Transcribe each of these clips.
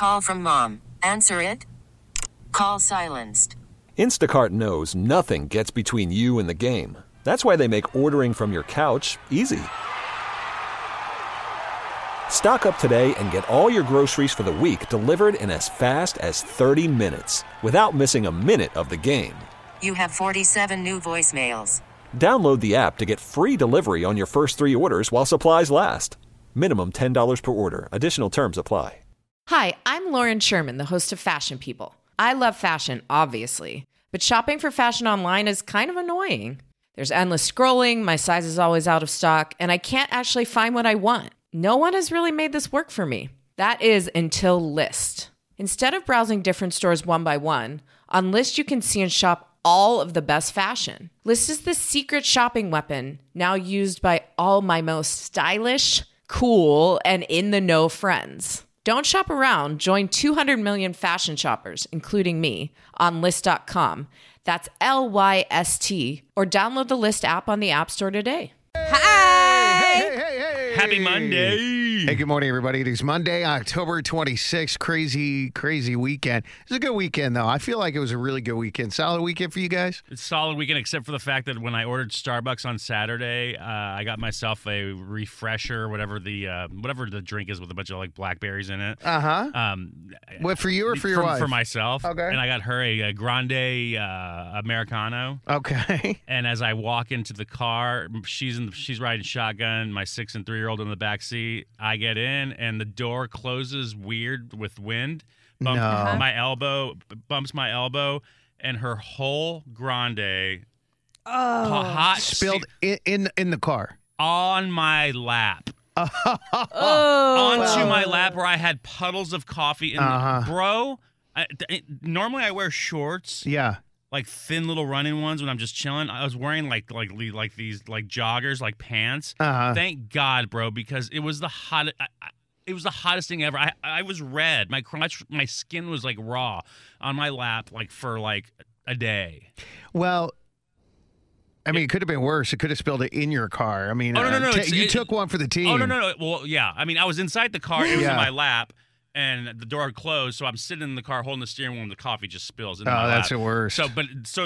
Call from mom. Answer it. Call silenced. Instacart knows nothing gets between you and the game. That's why they make ordering from your couch easy. Stock up today and get all your groceries for the week delivered in as fast as 30 minutes without missing a minute of the game. You have 47 new voicemails. Download the app to get free delivery on your first 3 orders while supplies last. Minimum $10 per order. Additional terms apply. Hi, I'm Lauren Sherman, the host of Fashion People. I love fashion, obviously, but shopping for fashion online is kind of annoying. There's endless scrolling, my size is always out of stock, and I can't actually find what I want. No one has really made this work for me. That is until Lyst. Instead of browsing different stores one by one, on Lyst you can see and shop all of the best fashion. Lyst is the secret shopping weapon now used by all my most stylish, cool, and in-the-know friends. Don't shop around. Join 200 million fashion shoppers, including me, on Lyst.com. That's Lyst. Or download the Lyst app on the App Store today. Hi! Hey. Happy Monday. Hey, good morning, everybody. It is Monday, October 26th. Crazy weekend. It was a good weekend, though. I feel like it was a really good weekend. Solid weekend for you guys? It's a solid weekend, except for the fact that when I ordered Starbucks on Saturday, I got myself a refresher, whatever the drink is with a bunch of like blackberries in it. What, for you or for your wife? For myself. Okay. And I got her a grande Americano. Okay. And as I walk into the car, she's riding shotgun. My 6 and 3-year-old in the back seat. I get in, and the door closes weird with wind. Bumps my elbow, and her whole grande hot spilled in the car on my lap. Onto my lap where I had puddles of coffee. And bro, normally I wear shorts. Yeah. Like thin little running ones when I'm just chilling. I was wearing like these like joggers, like pants. Thank God, bro, because it was the hottest. It was the hottest thing ever. I was red. My crotch, my skin was like raw on my lap, like for like a day. Well, I mean, it could have been worse. It could have spilled it in your car. I mean, no. You took one for the team. Oh no. Well, yeah. I mean, I was inside the car. It was in my lap. And the door had closed, so I'm sitting in the car holding the steering wheel, and the coffee just spills into my lap. That's the worst. But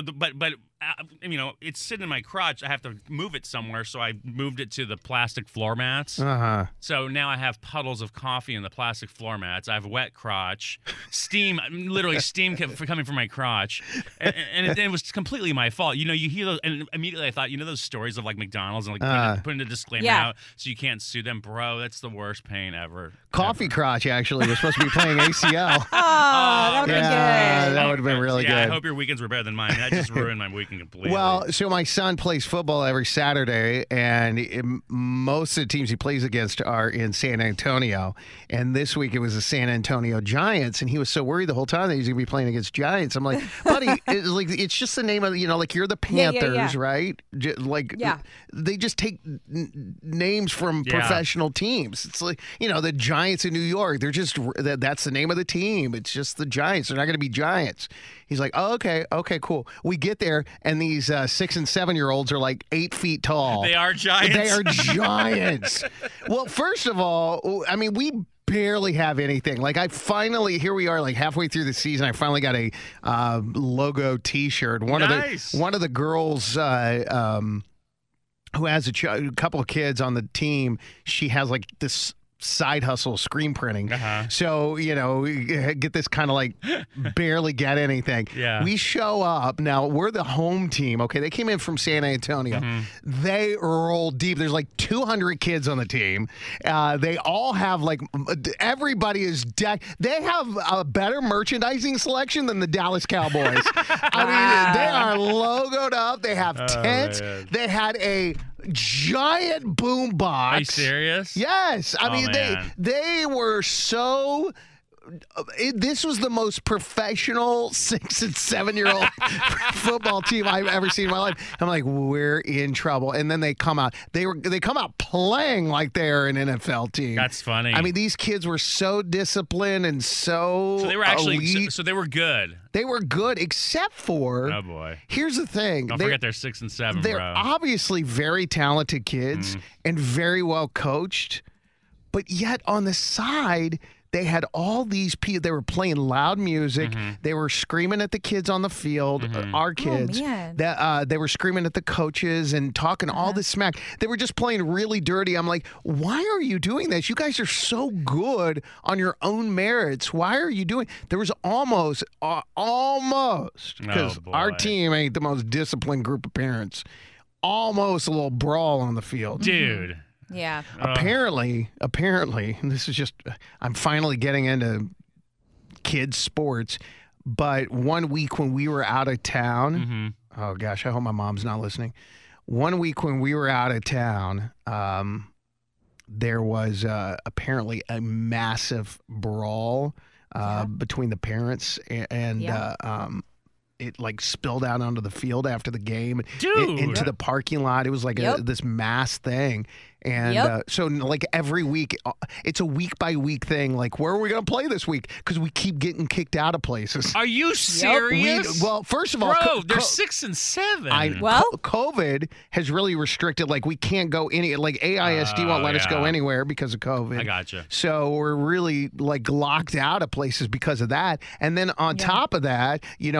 you know, it's sitting in my crotch. I have to move it somewhere, so I moved it to the plastic floor mats. So now I have puddles of coffee in the plastic floor mats. I have wet crotch, steam kept coming from my crotch, and it was completely my fault. You know, you hear those, and immediately I thought, you know, those stories of like McDonald's and like putting a disclaimer out so you can't sue them, bro. That's the worst pain ever. Coffee crotch actually was supposed to be playing ACL. That would have been good. That would have been really good. I hope your weekends were better than mine. That just ruined my weekend completely. Well, so my son plays football every Saturday, and most of the teams he plays against are in San Antonio. And this week it was the San Antonio Giants, and he was so worried the whole time that he was going to be playing against Giants. I'm like, buddy, it's just the name of, you know, like you're the Panthers, right? They just take names from professional teams. It's like, you know, the Giants in New York. They're just that's the name of the team. It's just the Giants. They're not going to be Giants. He's like, oh, okay, cool. We get there, and these 6 and 7-year-olds are like 8 feet tall. They are giants. They are giants. Well, first of all, I mean, we barely have anything. Like, here we are, like halfway through the season. I finally got a logo T-shirt. One of the girls who has a couple of kids on the team, she has like this side hustle screen printing. So, you know, we get this kind of like barely get anything. Yeah. We show up. Now, we're the home team. Okay, they came in from San Antonio. They roll deep. There's like 200 kids on the team. They all have like, everybody is decked. They have a better merchandising selection than the Dallas Cowboys. I mean, they are logoed up. They have tents. Man. They had a giant boom box. Are you serious? Yes. I mean, man. they were so. This was the most professional 6 and 7-year-old football team I've ever seen in my life. I'm like, we're in trouble. And then they come out. They come out playing like they're an NFL team. That's funny. I mean, these kids were so disciplined and so. So they were actually. elite. So they were good. They were good, except for. Oh boy. Here's the thing. Don't forget they're 6 and 7. They're bro. obviously very talented kids and very well coached, but yet on the side. they had all these people. They were playing loud music. They were screaming at the kids on the field, our kids. They were screaming at the coaches and talking all this smack. They were just playing really dirty. I'm like, why are you doing this? You guys are so good on your own merits. Why are you doing? There was almost, because our team ain't the most disciplined group of parents. Almost a little brawl on the field. Dude. Yeah. Apparently, and this is just, I'm finally getting into kids' sports, but one week when we were out of town, oh gosh, I hope my mom's not listening. One week when we were out of town, there was apparently a massive brawl between the parents and it like spilled out onto the field after the game, into the parking lot. It was like this mass thing. And so like every week, it's a week by week thing. Like, where are we going to play this week? Because we keep getting kicked out of places. Are you serious? Well, first of all, they're 6 and 7. COVID has really restricted. Like, we can't go like AISD won't let us go anywhere because of COVID. I gotcha. So we're really like locked out of places because of that. And then on top of that,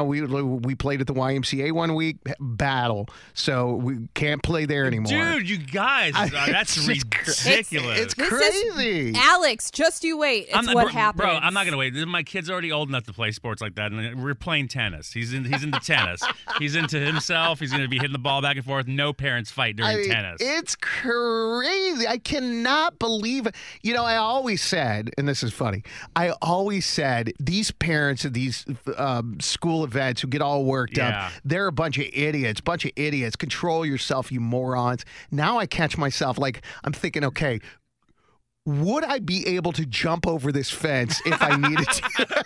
we played at the YMCA one week, battle. So we can't play there anymore. Dude, you guys, that's ridiculous. It's crazy. Alex, just you wait. It's what happens. Bro, I'm not going to wait. My kid's already old enough to play sports like that, and we're playing tennis. He's into tennis. He's into himself. He's going to be hitting the ball back and forth. No parents fight during tennis. It's crazy. I cannot believe it. I always said, and this is funny, I always said these parents at these school events who get all worked up, they're a bunch of idiots. Control yourself, you morons. Now I catch myself like, I'm thinking, okay, would I be able to jump over this fence if I needed to?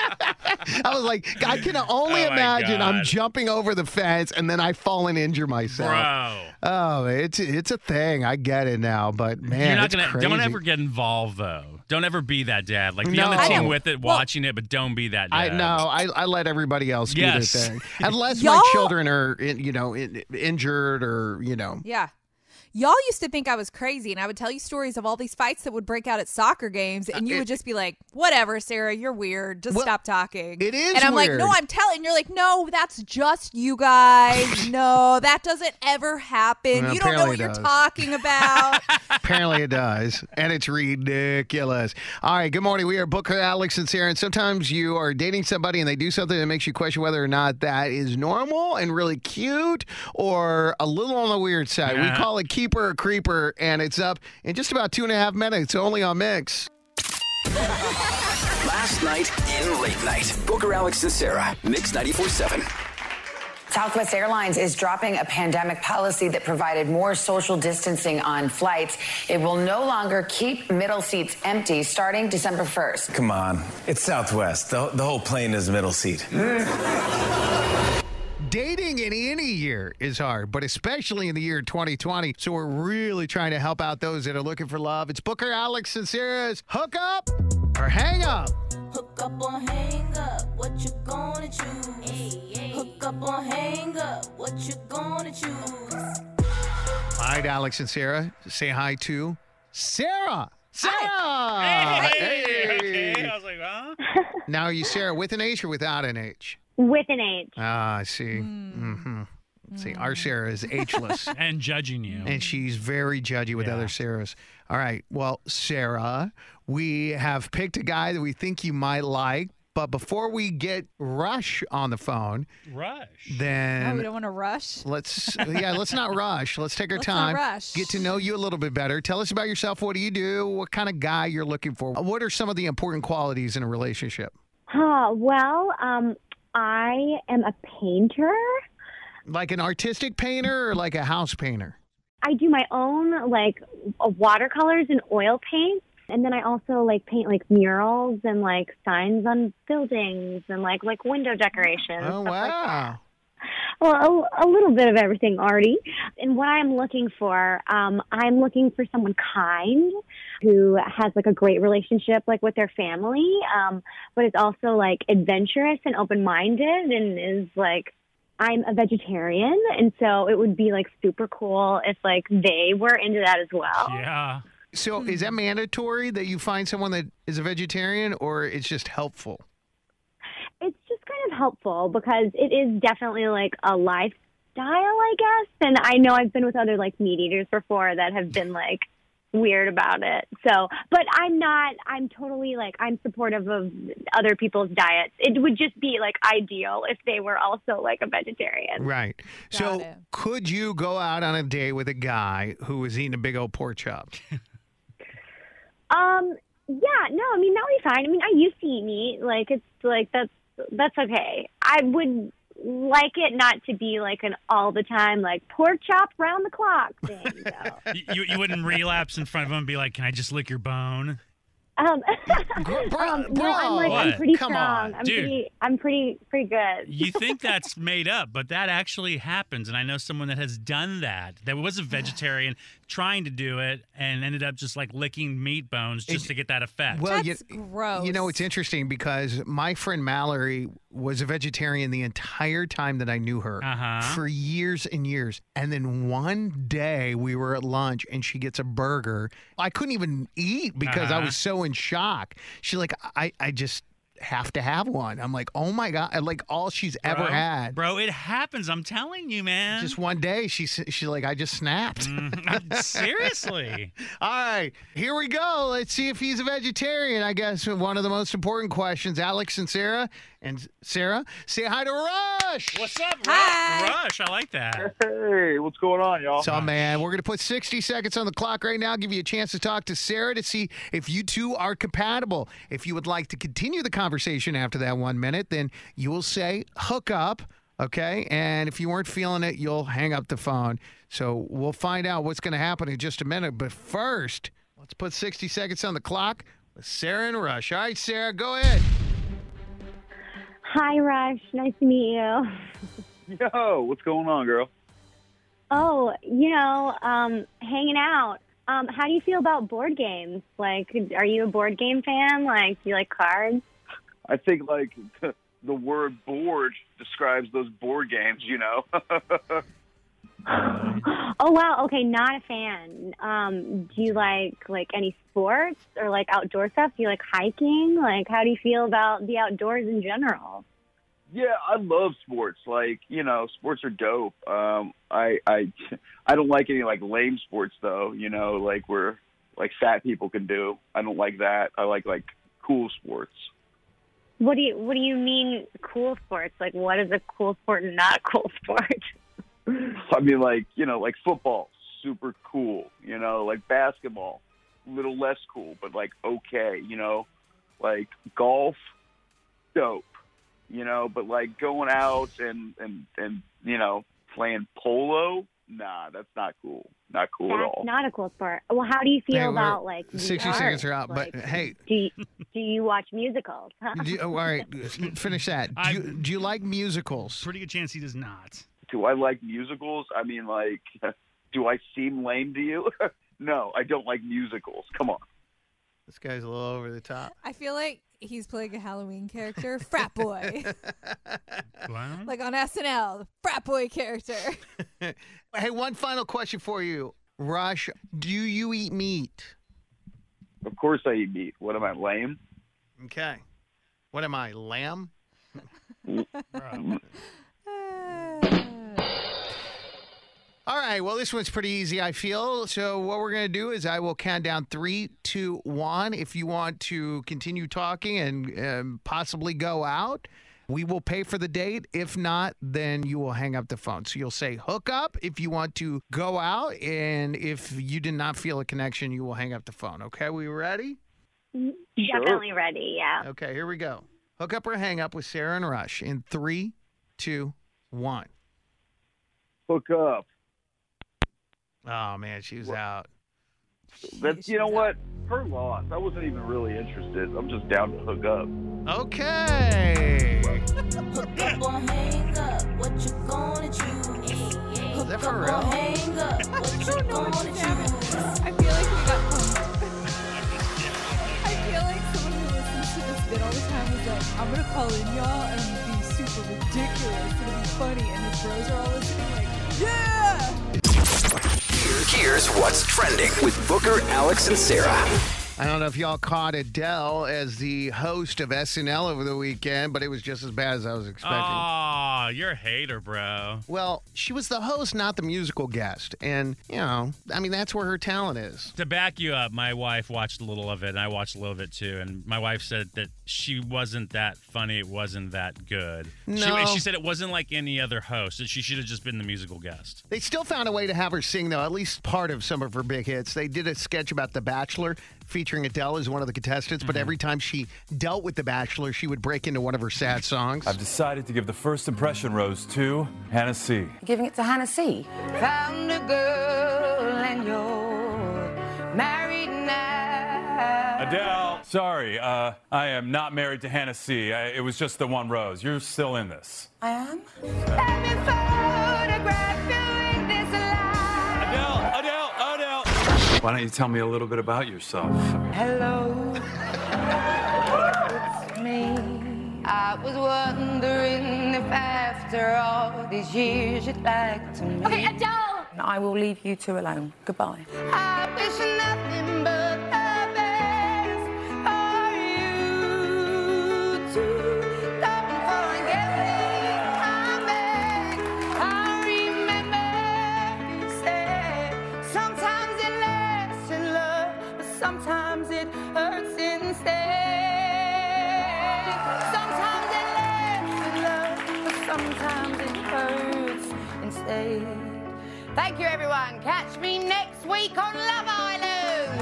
I was like, I can only imagine I'm jumping over the fence and then I fall and injure myself. Bro. Oh, it's a thing. I get it now, but man, it's crazy. Don't ever get involved though. Don't ever be that dad. Like, be on the team with it, watching it, but don't be that dad. I let everybody else do their thing. Unless my children are, injured or, Yeah. Y'all used to think I was crazy, and I would tell you stories of all these fights that would break out at soccer games, and you would just be like, whatever, Sarah, you're weird. Just stop talking. It is And I'm weird. like, no, I'm telling. You're like, no, that's just you guys. No, that doesn't ever happen. Well, you don't know what you're talking about. Apparently it does, and it's ridiculous. All right, good morning. We are Booker, Alex, and Sarah, and sometimes you are dating somebody, and they do something that makes you question whether or not that is normal and really cute or a little on the weird side. We call it keeper or creeper, and it's up in just about 2.5 minutes, only on Mix. Last night in Late Night. Booker, Alex, and Sarah. Mix 94.7. Southwest Airlines is dropping a pandemic policy that provided more social distancing on flights. It will no longer keep middle seats empty starting December 1st. Come on. It's Southwest. The whole plane is middle seat. Dating in any year is hard, but especially in the year 2020. So we're really trying to help out those that are looking for love. It's Booker, Alex, and Sarah's Hook Up or Hang Up. Hook up or hang up, what you gonna choose? Hook up or hang up, what you gonna choose? All right, Alex and Sarah, say hi to Sarah. Sarah! Hey. I was like, huh? Now, are you Sarah with an H or without an H? With an H. Ah, I see. See, our Sarah is H-less. And judging you. And she's very judgy with other Sarahs. All right. Well, Sarah, we have picked a guy that we think you might like. But before we get Rush on the phone, then we don't want to rush. Let's not rush. Let's take our time. Not rush. Get to know you a little bit better. Tell us about yourself. What do you do? What kind of guy you're looking for? What are some of the important qualities in a relationship? Well, I am a painter. Like an artistic painter or like a house painter? I do my own like watercolors and oil paints. And then I also like paint like murals and like signs on buildings and like window decorations. Oh, wow. Well, a little bit of everything, Artie. And what I'm looking for someone kind who has like a great relationship like with their family, but is also like adventurous and open-minded and is like, I'm a vegetarian, and so it would be like super cool if like they were into that as well. Yeah. So is that mandatory that you find someone that is a vegetarian, or it's just helpful? It's just kind of helpful because it is definitely like a lifestyle, I guess. And I know I've been with other like meat eaters before that have been like weird about it. So, but I'm totally like, I'm supportive of other people's diets. It would just be like ideal if they were also like a vegetarian. Right. So could you go out on a date with a guy who was eating a big old pork chop? Yeah, no, I mean, that would be fine. I mean, I used to eat meat. Like, it's like, that's okay. I would like it not to be like an all the time, like pork chop round the clock thing. So. You wouldn't relapse in front of him and be like, "Can I just lick your bone?" No, I'm pretty strong. I'm pretty good. You think that's made up, but that actually happens. And I know someone that has done that. That was a vegetarian trying to do it and ended up just like licking meat bones just to get that effect. Well, That's gross. You know, it's interesting because my friend Mallory was a vegetarian the entire time that I knew her for years and years. And then one day we were at lunch and she gets a burger. I couldn't even eat because I was so in shock. She's like, I just have to have one. I'm like, oh my God, like all she's ever had. Bro, it happens. I'm telling you, man. Just one day, she's like, I just snapped. Seriously. All right, here we go. Let's see if he's a vegetarian. I guess one of the most important questions. Alex and Sarah. And Sarah, say hi to Rush. What's up, Hi. Rush? I like that. Hey, what's going on, y'all? So, man, we're going to put 60 seconds on the clock right now, give you a chance to talk to Sarah to see if you two are compatible. If you would like to continue the conversation after that 1 minute, then you will say hook up, okay? And if you weren't feeling it, you'll hang up the phone. So we'll find out what's going to happen in just a minute. But first, let's put 60 seconds on the clock with Sarah and Rush. All right, Sarah, go ahead. Hi, Rush. Nice to meet you. Yo, what's going on, girl? Oh, hanging out. How do you feel about board games? Like, are you a board game fan? Like, do you like cards? I think, like, the word board describes those board games, you know? Oh, wow. Okay, not a fan. Do you like any sports or, like, outdoor stuff? Do you like hiking? Like, how do you feel about the outdoors in general? Yeah, I love sports. Like, sports are dope. I don't like any, like, lame sports, though, like where, like, fat people can do. I don't like that. I like cool sports. What do you mean cool sports? Like, what is a cool sport and not a cool sport? I mean, like football, super cool, like basketball, a little less cool, but like, okay, like golf, dope, but like going out and playing polo, nah, that's not cool. Not cool at all. That's not a cool sport. Well, how do you feel about like 60 seconds are out, but hey. Do you watch musicals? All right, finish that. Do you like musicals? Pretty good chance he does not. Do I like musicals? I mean, like, do I seem lame to you? No, I don't like musicals. Come on. This guy's a little over the top. I feel like he's playing a Halloween character, frat boy. Wow. Like on SNL, the frat boy character. Hey, one final question for you. Rush, do you eat meat? Of course I eat meat. What am I, lame? Okay. What am I, lamb? All right, well, this one's pretty easy, I feel. So what we're going to do is I will count down 3, 2, 1. If you want to continue talking and possibly go out, we will pay for the date. If not, then you will hang up the phone. So you'll say hook up if you want to go out. And if you did not feel a connection, you will hang up the phone. Okay, we ready? Definitely ready, yeah. Okay, here we go. Hook up or hang up with Sarah and Rush in 3, 2, 1. Hook up. Oh, man, she was out. That's, you know what? Her loss. I wasn't even really interested. I'm just down to hook up. Okay. Hook up or hang up, what you gonna choose? Is that for real? Hang up, what you gonna choose? I feel like we got I feel like someone who listens to this bit all the time is like, I'm gonna call in y'all and I'm gonna be super ridiculous. It'll be funny. And his bros are all listening like, yeah! Here's Here's what's trending with Booker, Alex, and Sarah. I don't know if y'all caught Adele as the host of SNL over the weekend, but it was just as bad as I was expecting. Oh, you're a hater, bro. Well, she was the host, not the musical guest. And, that's where her talent is. To back you up, my wife watched a little of it, and I watched a little of it too. And my wife said that she wasn't that funny. It wasn't that good. No. She said it wasn't like any other host. That she should have just been the musical guest. They still found a way to have her sing, though, at least part of some of her big hits. They did a sketch about The Bachelor featuring Adele as one of the contestants, but every time she dealt with The Bachelor, she would break into one of her sad songs. I've decided to give the first impression rose to Hannah C. Giving it to Hannah C. Found a girl and you're married now. Adele, sorry, I am not married to Hannah C. It was just the one rose. You're still in this. I am? Let me photograph you in this life. Adele! Why don't you tell me a little bit about yourself? Hello, it's me. I was wondering if after all these years you'd like to meet. Okay, Adele! I will leave you two alone. Goodbye. I wish nothing but the best for you two. Don't forget me, I beg. I remember you said sometimes it lasts in love, but sometimes it hurts instead. Sometimes it lasts in love, but sometimes it hurts instead. Thank you, everyone. Catch me next week on Love Island.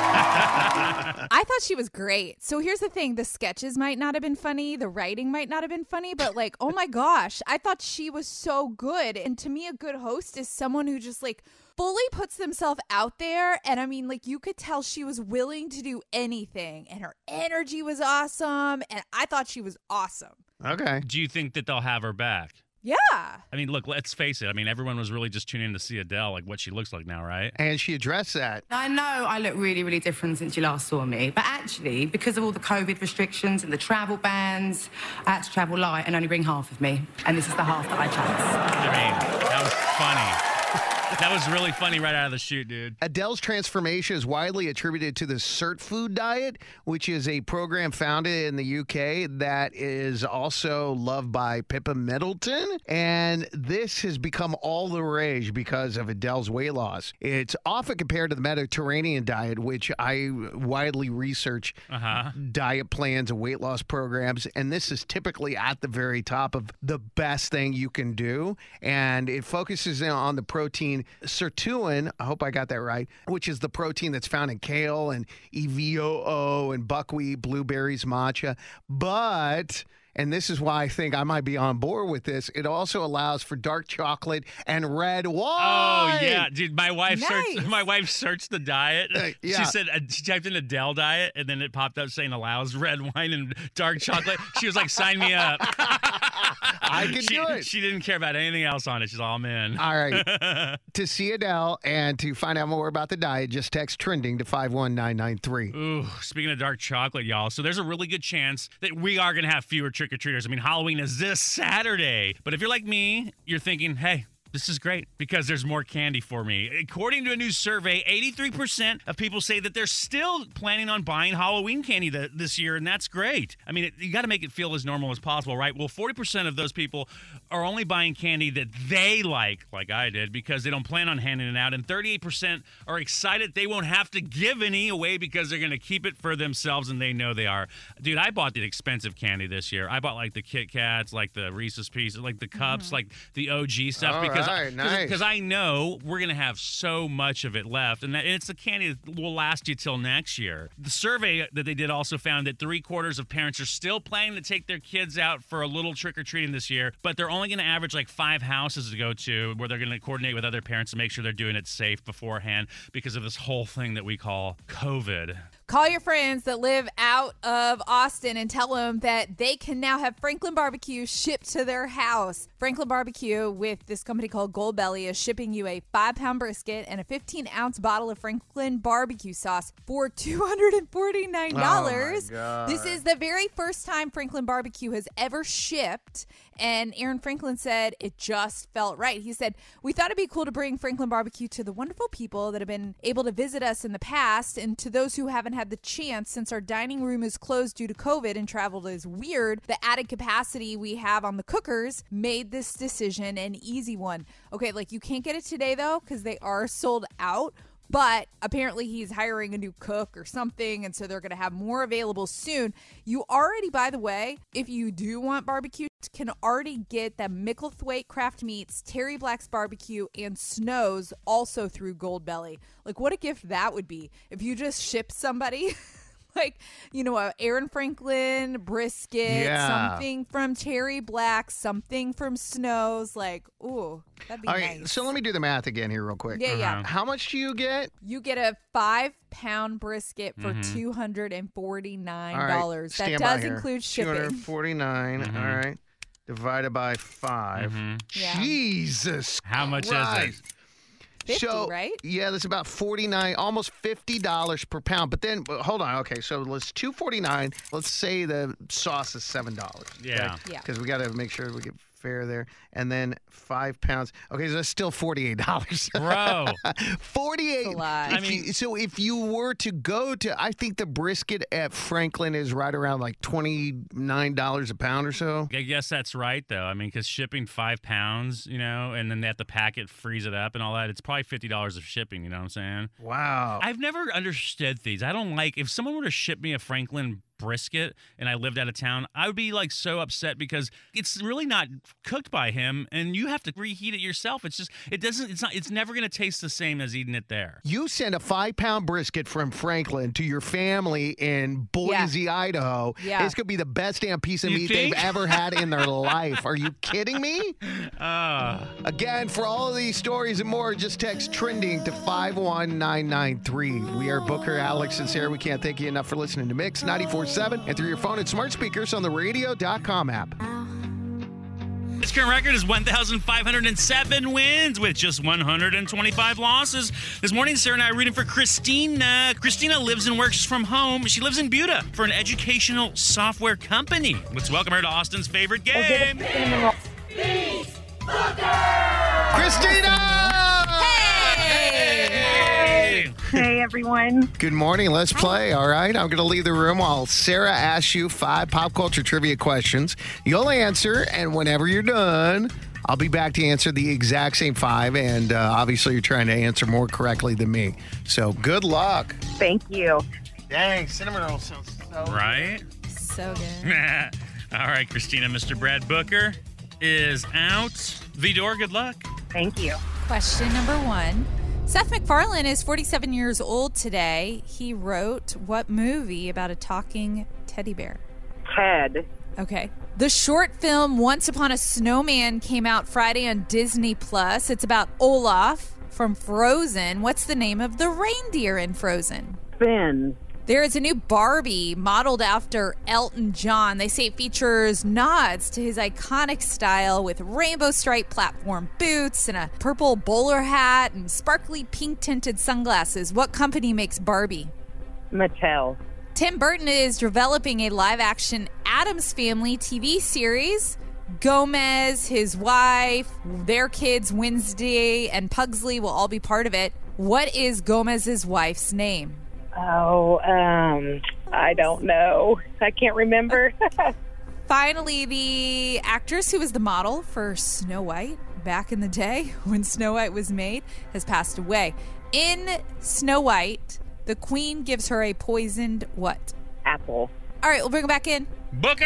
I thought she was great. So here's the thing. The sketches might not have been funny. The writing might not have been funny. But oh my gosh, I thought she was so good. And to me, a good host is someone who just fully puts themselves out there. And I mean, you could tell she was willing to do anything. And her energy was awesome. And I thought she was awesome. Okay. Do you think that they'll have her back? Yeah. I mean, look, let's face it. I mean, everyone was really just tuning in to see Adele, what she looks like now, right? And she addressed that. I know I look really, really different since you last saw me. But actually, because of all the COVID restrictions and the travel bans, I had to travel light and only bring half of me. And this is the half that I chose. I mean, that was funny. That was really funny right out of the chute, dude. Adele's transformation is widely attributed to the Cert Food diet, which is a program founded in the UK that is also loved by Pippa Middleton. And this has become all the rage because of Adele's weight loss. It's often compared to the Mediterranean diet, which I widely research diet plans and weight loss programs. And this is typically at the very top of the best thing you can do. And it focuses on the protein sirtuin, I hope I got that right, which is the protein that's found in kale and EVOO and buckwheat, blueberries, matcha. But, and this is why I think I might be on board with this, it also allows for dark chocolate and red wine. Oh, yeah. Dude, my wife searched the diet. Yeah. She said, she typed in Adele diet, and then it popped up saying allows red wine and dark chocolate. She was like, sign me up. I can do it. She didn't care about anything else on it. She's all in. All right. To see Adele and to find out more about the diet, just text trending to 51993. Ooh, speaking of dark chocolate, y'all. So there's a really good chance that we are going to have fewer trick-or-treaters. I mean, Halloween is this Saturday. But if you're like me, you're thinking, hey, this is great because there's more candy for me. According to a new survey, 83% of people say that they're still planning on buying Halloween candy this year, and that's great. I mean, you got to make it feel as normal as possible, right? Well, 40% of those people are only buying candy that they like I did, because they don't plan on handing it out, and 38% are excited they won't have to give any away because they're going to keep it for themselves, and they know they are. Dude, I bought the expensive candy this year. I bought the Kit Kats, the Reese's Pieces, the cups, the OG stuff, because nice. I know we're going to have so much of it left, and it's the candy that will last you till next year. The survey that they did also found that 3/4 of parents are still planning to take their kids out for a little trick-or-treating this year, but they're only going to average 5 houses to go to, where they're going to coordinate with other parents to make sure they're doing it safe beforehand because of this whole thing that we call COVID. Call your friends that live out of Austin and tell them that they can now have Franklin Barbecue shipped to their house. Franklin Barbecue, with this company called Gold Belly, is shipping you a 5-pound brisket and a 15-ounce bottle of Franklin barbecue sauce for $249. Oh my God. This is the very first time Franklin Barbecue has ever shipped, and Aaron Franklin said it just felt right. He said, "We thought it'd be cool to bring Franklin Barbecue to the wonderful people that have been able to visit us in the past, and to those who haven't had the chance since our dining room is closed due to COVID and travel is weird. The added capacity we have on the cookers made this decision an easy one." Okay, like you can't get it today though because they are sold out. But apparently he's hiring a new cook or something, and so they're going to have more available soon. You already, by the way, if you do want barbecue, can already get the Micklethwaite Craft Meats, Terry Black's Barbecue, and Snow's also through Gold Belly. Like, what a gift that would be if you just ship somebody like, you know, a Aaron Franklin brisket, something from Terry Black, something from Snow's. Like, ooh, that'd be All nice. right, so let me do the math again here real quick. Yeah. How much do you get? You get a 5-pound brisket for $249. All right, That stand by does here. include shipping. $249, all right, divided by 5. Yeah. Jesus How much is Christ. it? 50, so, right? Yeah, that's about $49, almost $50 per pound. But then, hold on. Okay, so let's $249. Let's say the sauce is $7. Yeah. Yeah. Because we got to make sure we get fair there. And then 5 pounds. Okay, so that's still $48. Bro. 48. That's a lot. I mean- So if you were to go to, I think the brisket at Franklin is right around like $29 a pound or so. I guess that's right, though. I mean, because shipping 5 pounds, you know, and then they have to pack it, freeze it up, and all that, it's probably $50 of shipping, you know what I'm saying? Wow. I've never understood these. I don't like, if someone were to ship me a Franklin brisket and I lived out of town, I would be like so upset because it's really not cooked by him and you have to reheat it yourself. It's never going to taste the same as eating it there. You send a 5-pound brisket from Franklin to your family in Boise, Idaho. Yeah. It's going to be the best damn piece of You meat think? they've ever had in their life. Are you kidding me? Again, for all of these stories and more, just text trending to 51993. We are Booker, Alex, and Sarah. We can't thank you enough for listening to Mix 94.7 and through your phone and smart speakers on the radio.com app. His current record is 1,507 wins with just 125 losses. This morning, Sarah and I are rooting for Christina. Christina lives and works from home. She lives in Buda for an educational software company. Let's welcome her to Austin's favorite game. Christina! Hey, everyone. Good morning. Let's play, all right? I'm going to leave the room while Sarah asks you 5 pop culture trivia questions. You'll answer, and whenever you're done, I'll be back to answer the exact same 5, and obviously you're trying to answer more correctly than me. So good luck. Thank you. Dang, cinnamon roll sounds so Right? So good. All right, Christina, Mr. Brad Booker is out. Vidor, good luck. Thank you. Question number 1. Seth MacFarlane is 47 years old today. He wrote what movie about a talking teddy bear? Ted. Okay. The short film Once Upon a Snowman came out Friday on Disney+. It's about Olaf from Frozen. What's the name of the reindeer in Frozen? Finn. There is a new Barbie modeled after Elton John. They say it features nods to his iconic style with rainbow striped platform boots and a purple bowler hat and sparkly pink tinted sunglasses. What company makes Barbie? Mattel. Tim Burton is developing a live-action Addams Family TV series. Gomez, his wife, their kids, Wednesday, and Pugsley will all be part of it. What is Gomez's wife's name? Oh, I don't know. I can't remember. Finally, the actress who was the model for Snow White back in the day when Snow White was made has passed away. In Snow White, the queen gives her a poisoned what? Apple. All right, we'll bring it back in. Booker!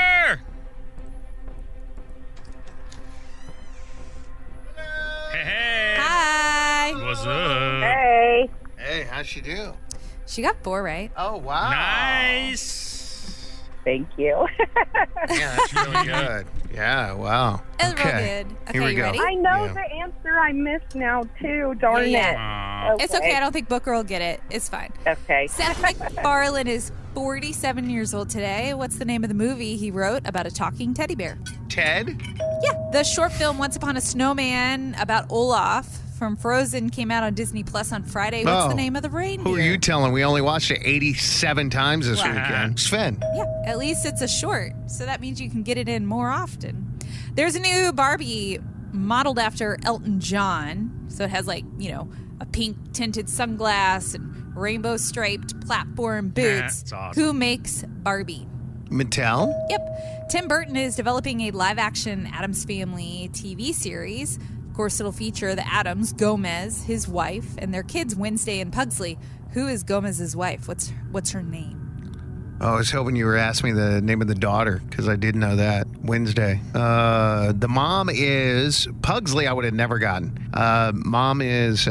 Hey. Hi. What's up? Hey. Hey, how'd she do? She got 4 right. Oh, wow. Nice. Thank you. Yeah, that's really good. Yeah, wow. It was real Okay. good. Okay, Here we you go. ready? I know Yeah. the answer I missed now, too. Darn Yeah. it. Aw. It's okay. I don't think Booker will get it. It's fine. Okay. Seth MacFarlane is 47 years old today. What's the name of the movie he wrote about a talking teddy bear? Ted? Yeah. The short film Once Upon a Snowman about Olaf from Frozen came out on Disney Plus on Friday. What's the name of the reindeer? Who are you telling? We only watched it 87 times this weekend. Sven. Yeah, at least it's a short, so that means you can get it in more often. There's a new Barbie modeled after Elton John. So it has a pink tinted sunglass and rainbow striped platform boots. That's awesome. Who makes Barbie? Mattel? Yep. Tim Burton is developing a live action Addams Family TV series. Of course, it'll feature the Addams, Gomez, his wife, and their kids, Wednesday and Pugsley. Who is Gomez's wife? What's her name? Oh, I was hoping you were asking me the name of the daughter because I did know that. Wednesday. The mom is Pugsley. I would have never gotten. Mom is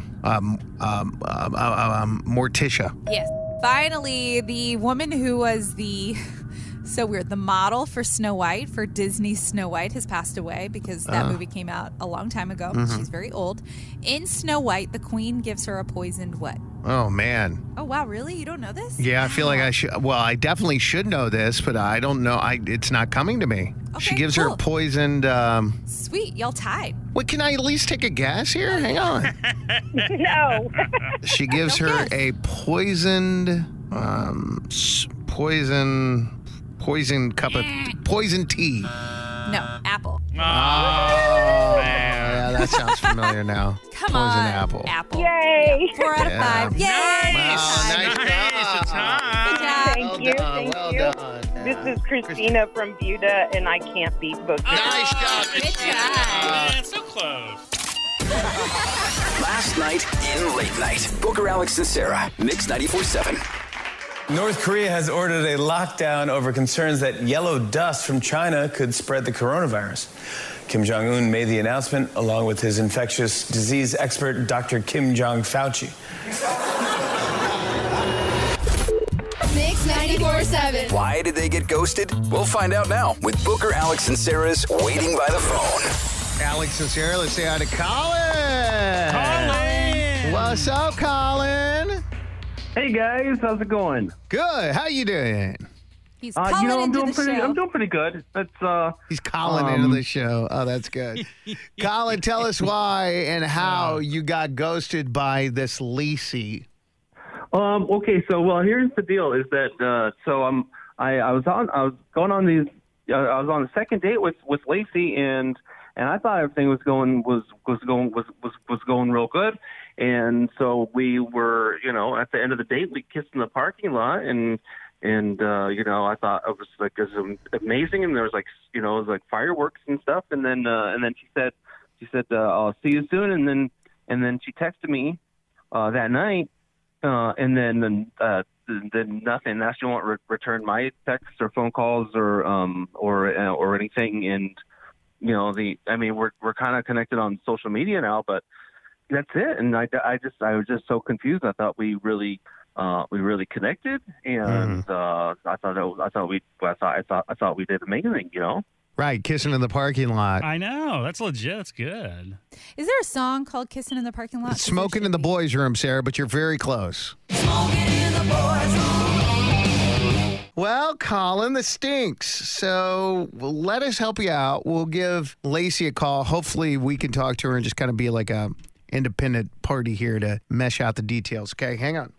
Morticia. Yes. Finally, the woman who was the model for Snow White, for Disney's Snow White, has passed away because that movie came out a long time ago. Mm-hmm. She's very old. In Snow White, the queen gives her a poisoned what? Oh, man. Oh, wow. Really? You don't know this? Yeah, I feel like I should. Well, I definitely should know this, but I don't know. It's not coming to me. Okay, she gives her a poisoned. Sweet. Y'all tied. What, can I at least take a guess here? Hang on. No. She gives her a poisoned, poison cup of poison tea. No, apple. Oh, yeah, that sounds familiar now. Come poison on. apple. Apple. Yay. Yeah, 4 out of 5. Yay. Nice job. Good job. Thank you. Well done. This is Christina from Buda, and I can't beat Booker. Nice job. Good job. Man, so close. Last night in Late Night. Booker, Alex, and Sarah. Mix 94.7. North Korea has ordered a lockdown over concerns that yellow dust from China could spread the coronavirus. Kim Jong-un made the announcement along with his infectious disease expert, Dr. Kim Jong-Fauci. Mix 94.7. Why did they get ghosted? We'll find out now with Booker, Alex, and Sarah's Waiting by the Phone. Alex and Sarah, let's say hi to Colin. Colin! What's up, Colin? Hey guys, how's it going? Good. How you doing? He's calling into the show. I'm doing pretty good. It's He's calling into the show. Oh, that's good. Colin, tell us why and how you got ghosted by this Lacey. Okay, so here's the deal: is that I was on the second date with Lacey, and I thought everything was going real good. And so we were, at the end of the date, we kissed in the parking lot, and I thought it was amazing, and there was it was fireworks and stuff, and then she said, I'll see you soon, and then she texted me that night, and then nothing. Now she won't return my texts or phone calls or anything, and we're kind of connected on social media now, but that's it. And I was just so confused. I thought we really connected, and I thought we did amazing. Right, kissing in the parking lot. I know. That's legit. That's good. Is there a song called Kissing in the Parking Lot? It's Smoking in the Boys' Room, Sarah, but you're very close. Well, Colin, this stinks. So let us help you out. We'll give Lacey a call. Hopefully we can talk to her and just kind of be like a independent party here to mesh out the details. Okay, hang on.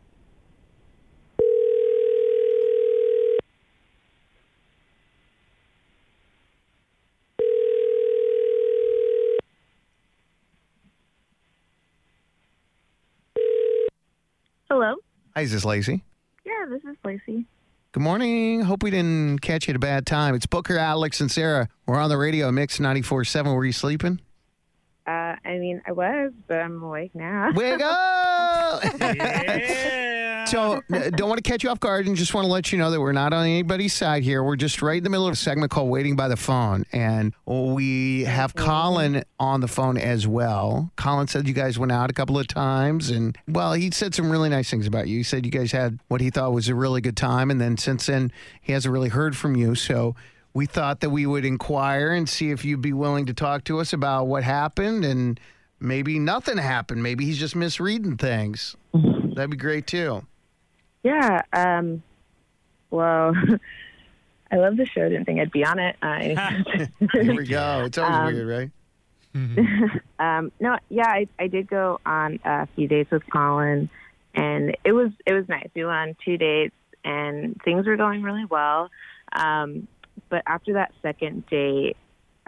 Hello? Hi, is this Lacey? Yeah, this is Lacey. Good morning. Hope we didn't catch you at a bad time. It's Booker, Alex, and Sarah. We're on the radio, Mix 94.7. Were you sleeping? I was, but I'm awake now. Wake up! So, don't want to catch you off guard and just want to let you know that we're not on anybody's side here. We're just right in the middle of a segment called Waiting by the Phone. And we have Colin on the phone as well. Colin said you guys went out a couple of times. And, well, he said some really nice things about you. He said you guys had what he thought was a really good time. And then since then, he hasn't really heard from you. So we thought that we would inquire and see if you'd be willing to talk to us about what happened and maybe nothing happened. Maybe he's just misreading things. That'd be great too. Yeah. Well, I love the show. Didn't think I'd be on it. Here we go. It's always weird, right? No, yeah, I did go on a few dates with Colin, and it was nice. We went on 2 dates, and things were going really well. But after that second date,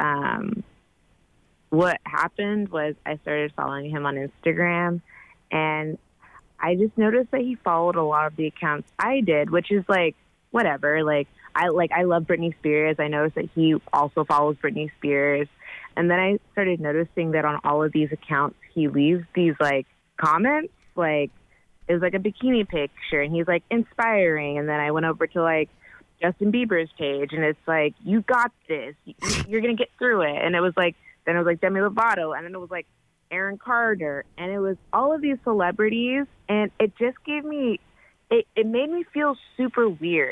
what happened was I started following him on Instagram, and I just noticed that he followed a lot of the accounts I did, which is like whatever. I love Britney Spears. I noticed that he also follows Britney Spears. And then I started noticing that on all of these accounts, he leaves these like comments, like it was like a bikini picture, and he's like inspiring. And then I went over to like Justin Bieber's page, and it's like, you got this, you're gonna get through it. And it was like, then it was like Demi Lovato, and then it was like Aaron Carter, and it was all of these celebrities, and it just gave me, it made me feel super weird.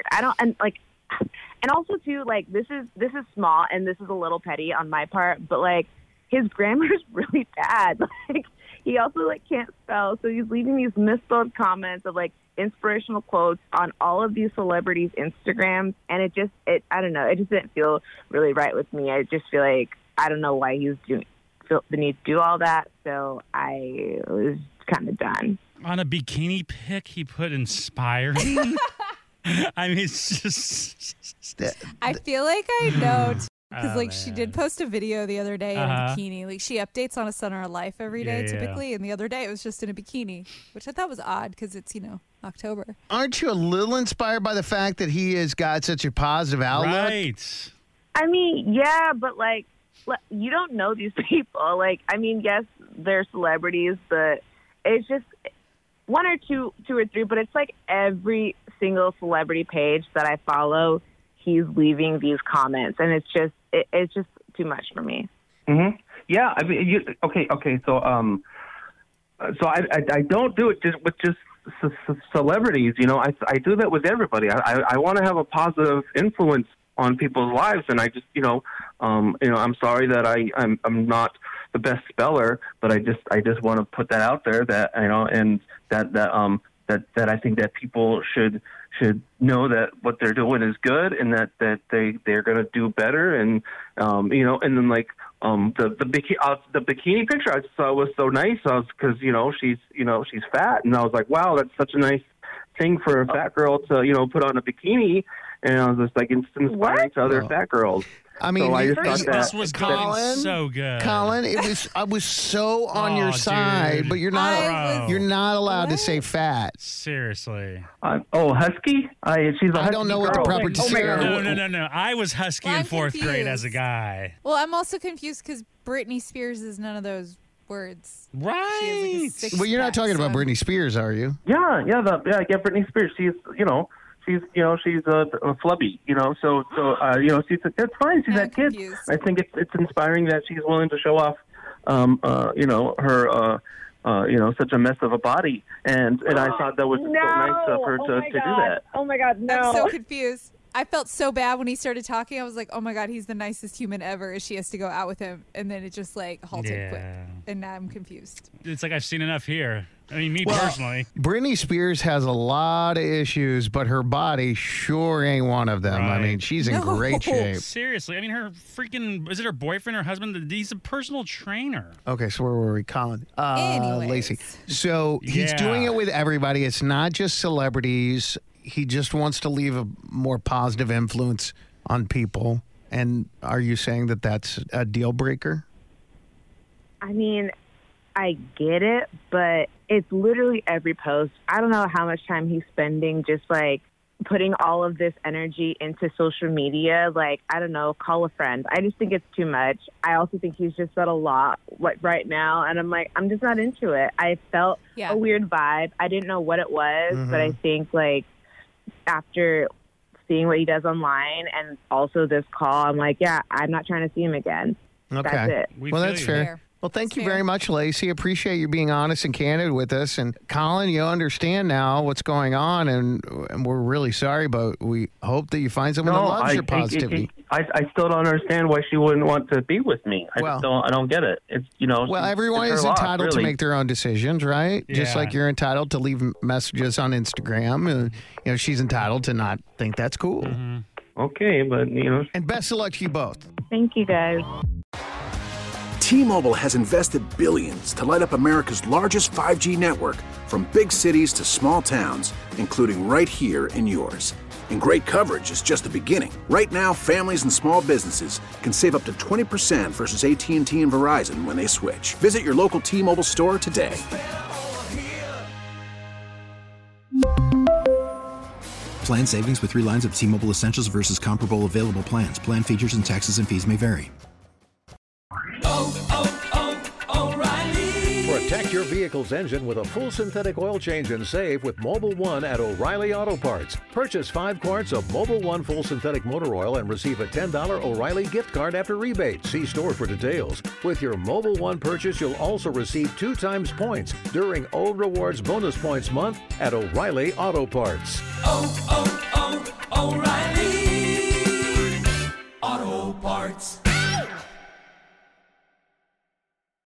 And also too, like, this is small, and this is a little petty on my part, but like his grammar is really bad. Like, he also like can't spell, so he's leaving these misspelled comments of like inspirational quotes on all of these celebrities' Instagrams, and I don't know, it just didn't feel really right with me. I just feel like I don't know why he was felt the need to do all that, so I was kind of done. On a bikini pic, he put inspiring. I mean, it's just. I feel like I know because she did post a video the other day in a bikini. Like, she updates on a Sun or Life every day typically, and the other day it was just in a bikini, which I thought was odd because it's October. Aren't you a little inspired by the fact that he has got such a positive outlook? Right. I mean, yeah, but like, you don't know these people. Like, I mean, yes, they're celebrities, but it's just one or two or three, but it's like every single celebrity page that I follow, he's leaving these comments, and it's just too much for me. Mm-hmm. Yeah, I mean, okay. So, so I don't do it just with celebrities. I do that with everybody. I want to have a positive influence on people's lives, and I just, I'm sorry that I'm not the best speller, but I just want to put that out there that, and that I think that people should know that what they're doing is good, and that they're going to do better, and and then like the bikini picture I saw was so nice, because she's fat, and I was like, wow, that's such a nice thing for a fat girl to put on a bikini, and I was just like inspiring to other fat girls. I mean, so I just thought this was Colin, so good. Colin, I was so on your side, dude. But you're not allowed to say fat. Seriously. Husky? She's a husky. I don't know girl. what the proper No. I was husky in fourth grade as a guy. Well, I'm also confused because Britney Spears is none of those words. Right. Well, you're not talking about Britney Spears, are you? Yeah, Britney Spears. She's she's a flubby, so it's fine. She's that kid. I think it's inspiring that she's willing to show off, her, such a mess of a body, and I thought that was so nice of her to do that. Oh my God, no! I'm so confused. I felt so bad when he started talking. I was like, oh my God, he's the nicest human ever. As she has to go out with him, and then it just like halted quick, and now I'm confused. It's like I've seen enough here. I mean, personally. Britney Spears has a lot of issues, but her body sure ain't one of them. Right. I mean, she's in great shape. Seriously. I mean, her freaking, is it her boyfriend or husband? He's a personal trainer. Okay, so where were we, Colin? Lacey. So he's doing it with everybody. It's not just celebrities. He just wants to leave a more positive influence on people. And are you saying that that's a deal breaker? I mean, I get it, but it's literally every post. I don't know how much time he's spending just like putting all of this energy into social media. Like, I don't know, call a friend. I just think it's too much. I also think he's just got a lot right now, and I'm like, I'm just not into it. I felt a weird vibe. I didn't know what it was, but I think like after seeing what he does online and also this call, I'm like, yeah, I'm not trying to see him again. Okay. That's it. Well, that's fair. Well, thank you very much, Lacey. Appreciate you being honest and candid with us. And Colin, you understand now what's going on, and we're really sorry, but we hope that you find someone that loves your positivity. I still don't understand why she wouldn't want to be with me. I don't get it. It's Well, everyone is entitled to make their own decisions, right? Yeah. Just like you're entitled to leave messages on Instagram. She's entitled to not think that's cool. Mm-hmm. Okay, but And best of luck to you both. Thank you, guys. T-Mobile has invested billions to light up America's largest 5G network, from big cities to small towns, including right here in yours. And great coverage is just the beginning. Right now, families and small businesses can save up to 20% versus AT&T and Verizon when they switch. Visit your local T-Mobile store today. Plan savings with 3 lines of T-Mobile Essentials versus comparable available plans. Plan features and taxes and fees may vary. Protect your vehicle's engine with a full synthetic oil change and save with Mobil 1 at O'Reilly Auto Parts. Purchase 5 quarts of Mobil 1 full synthetic motor oil and receive a $10 O'Reilly gift card after rebate. See store for details. With your Mobil 1 purchase, you'll also receive 2 times points during O Rewards Bonus Points Month at O'Reilly Auto Parts. O'Reilly Auto Parts.